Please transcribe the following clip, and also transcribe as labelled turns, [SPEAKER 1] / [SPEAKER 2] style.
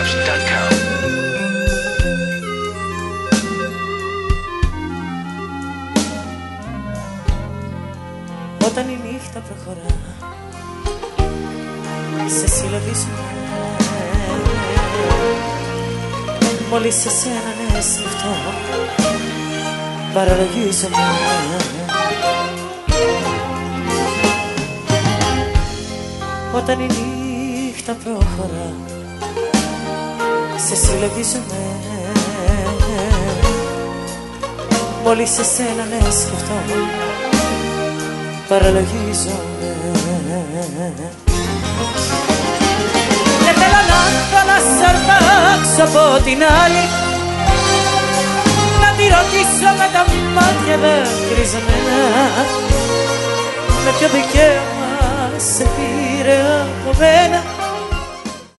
[SPEAKER 1] BeatStars.com.
[SPEAKER 2] Όταν η νύχτα προχωρά, σε συλλογίζομαι. Μόλις σε σένα ναι σκεφτώ, παραλογίζομαι. Όταν η νύχτα προχωρά, σε συλλογίζομαι. Μόλις σε σένα ναι σκεφτώ, παραλογίζομαι. Δεν θέλω να σ' αρπάξω από την άλλη, να τη ρωτήσω με τα μάτια δακρυσμένα, με ποιο δικαίωμα σε πήρε από μένα.